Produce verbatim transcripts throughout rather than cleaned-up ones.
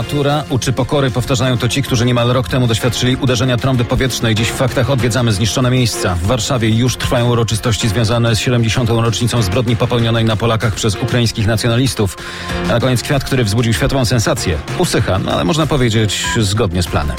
natura uczy pokory. Powtarzają to ci, którzy niemal rok temu doświadczyli uderzenia trąby powietrznej. Dziś w faktach odwiedzamy zniszczone miejsca. W Warszawie już trwają uroczystości związane z siedemdziesiątą rocznicą zbrodni popełnionej na Polakach przez ukraińskich nacjonalistów. A na koniec kwiat, który wzbudził światową sensację. Usycha, no ale można powiedzieć zgodnie z planem.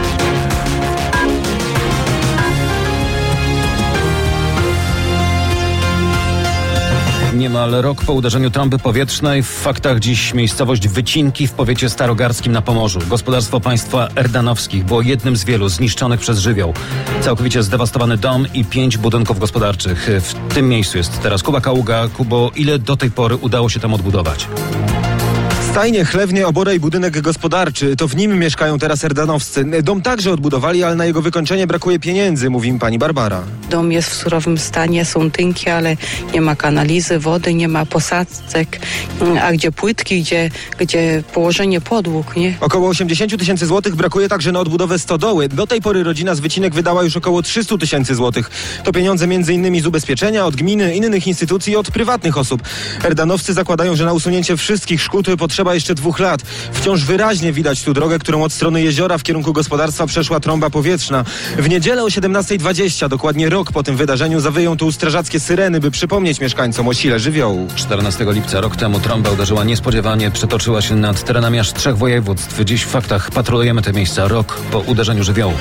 Niemal rok po uderzeniu trąby powietrznej. W faktach dziś miejscowość Wycinki w powiecie starogardzkim na Pomorzu. Gospodarstwo państwa Erdanowskich było jednym z wielu zniszczonych przez żywioł. Całkowicie zdewastowany dom i pięć budynków gospodarczych. W tym miejscu jest teraz Kuba Kaługa. Kubo, ile do tej pory udało się tam odbudować? Stajnie, chlewnie, oborę i budynek gospodarczy. To w nim mieszkają teraz erdanowscy. Dom także odbudowali, ale na jego wykończenie brakuje pieniędzy, mówi mi pani Barbara. Dom jest w surowym stanie, są tynki, ale nie ma kanalizy, wody, nie ma posadzek. A gdzie płytki, gdzie, gdzie położenie podłóg, nie? Około osiemdziesiąt tysięcy złotych brakuje także na odbudowę stodoły. Do tej pory rodzina z Wycinek wydała już około trzysta tysięcy złotych. To pieniądze między innymi z ubezpieczenia, od gminy, innych instytucji i od prywatnych osób. Erdanowscy zakładają, że na usunięcie wszystkich szkód potrzeba jeszcze dwóch lat. Wciąż wyraźnie widać tu drogę, którą od strony jeziora w kierunku gospodarstwa przeszła trąba powietrzna. W niedzielę o siedemnasta dwadzieścia, dokładnie rok po tym wydarzeniu, zawyją tu strażackie syreny, by przypomnieć mieszkańcom o sile żywiołu. czternastego lipca rok temu trąba uderzyła niespodziewanie, przetoczyła się nad terenami aż trzech województw. Dziś w faktach patrolujemy te miejsca rok po uderzeniu żywiołu.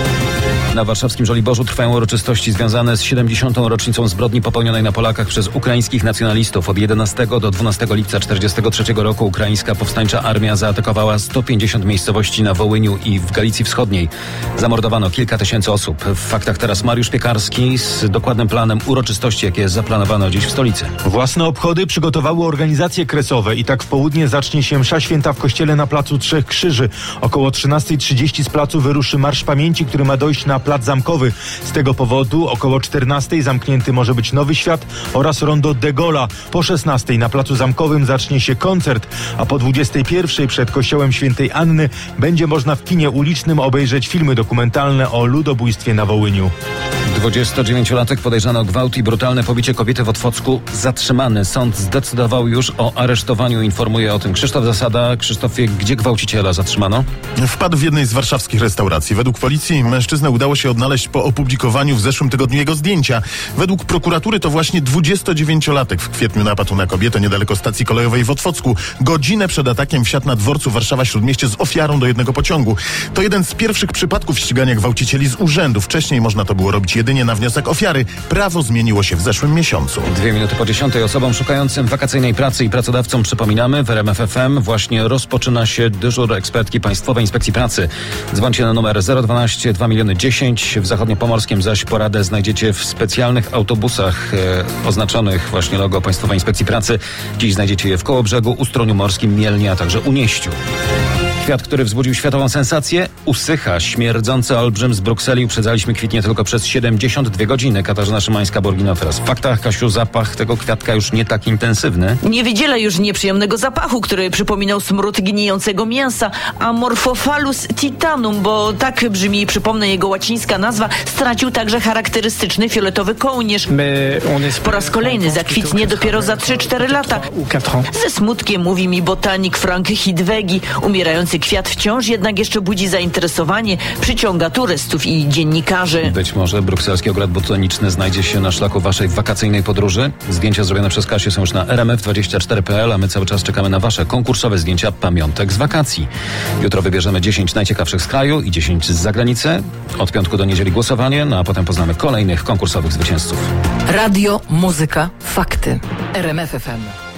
Na warszawskim Żoliborzu trwają uroczystości związane z siedemdziesiątą rocznicą zbrodni popełnionej na Polakach przez ukraińskich nacjonalistów. Od jedenastego do dwunastego lipca czterdziestego trzeciego roku ukraińska powstańcza armia zaatakowała sto pięćdziesiąt miejscowości na Wołyniu i w Galicji Wschodniej. Zamordowano kilka tysięcy osób. W faktach teraz Mariusz Piekarski z dokładnym planem uroczystości, jakie zaplanowano dziś w stolicy. Własne obchody przygotowały organizacje kresowe i tak w południe zacznie się msza święta w kościele na Placu Trzech Krzyży. Około trzynasta trzydzieści z placu wyruszy Marsz Pamięci, który ma dojść na Plac Zamkowy. Z tego powodu około czternastej zamknięty może być Nowy Świat oraz rondo de Gaulle'a. Po szesnastej na Placu Zamkowym zacznie się koncert, a po dwudziestej pierwszej przed kościołem Świętej Anny będzie można w kinie ulicznym obejrzeć filmy dokumentalne o ludobójstwie na Wołyniu. dwudziestodziewięciolatek podejrzany o gwałt i brutalne pobicie kobiety w Otwocku zatrzymany. Sąd zdecydował już o aresztowaniu. Informuje o tym Krzysztof Zasada. Krzysztofie, gdzie gwałciciela zatrzymano? Wpadł w jednej z warszawskich restauracji. Według policji mężczyznę udało się odnaleźć po opublikowaniu w zeszłym tygodniu jego zdjęcia. Według prokuratury to właśnie dwudziestodziewięciolatek w kwietniu napadł na kobietę niedaleko stacji kolejowej w Otwocku. Godzinę przed atakiem wsiadł na dworcu Warszawa-Śródmieście z ofiarą do jednego pociągu. To jeden z pierwszych przypadków ścigania gwałcicieli z urzędu. Wcześniej można to było robić jedynie na wniosek ofiary. Prawo zmieniło się w zeszłym miesiącu. Dwie minuty po dziesiątej osobom szukającym wakacyjnej pracy i pracodawcom przypominamy, w R M F F M właśnie rozpoczyna się dyżur ekspertki Państwowej Inspekcji Pracy. Dzwońcie na numer zero dwanaście dwa miliony dziesięć. W Zachodniopomorskim zaś poradę znajdziecie w specjalnych autobusach e, oznaczonych właśnie logo Państwowej Inspekcji Pracy. Dziś znajdziecie je w Kołobrzegu, Ustroniu Morskim, Mielnie, a także Unieściu. Kwiat, który wzbudził światową sensację, usycha. Śmierdzący olbrzym z Brukseli uprzedzaliśmy kwitnie tylko przez siedemdziesiąt dwie godziny. Katarzyna Szymańska-Borgino teraz w faktach. Kasiu, zapach tego kwiatka już nie tak intensywny. Nie wydziela już nieprzyjemnego zapachu, który przypominał smród gnijącego mięsa. Amorphophallus titanum, bo tak brzmi, przypomnę, jego łacińska nazwa, stracił także charakterystyczny fioletowy kołnierz. Po raz kolejny zakwitnie dopiero za trzy cztery lata. Ze smutkiem mówi mi botanik Frank Hidwegi. Umierający kwiat wciąż jednak jeszcze budzi zainteresowanie, przyciąga turystów i dziennikarzy. Być może brukselski ogród botaniczny znajdzie się na szlaku waszej wakacyjnej podróży. Zdjęcia zrobione przez Kasię są już na r m f dwadzieścia cztery kropka p l, a my cały czas czekamy na wasze konkursowe zdjęcia pamiątek z wakacji. Jutro wybierzemy dziesięć najciekawszych z kraju i dziesięć z zagranicy. Od piątku do niedzieli głosowanie, no a potem poznamy kolejnych konkursowych zwycięzców. Radio, muzyka, fakty. R M F F M.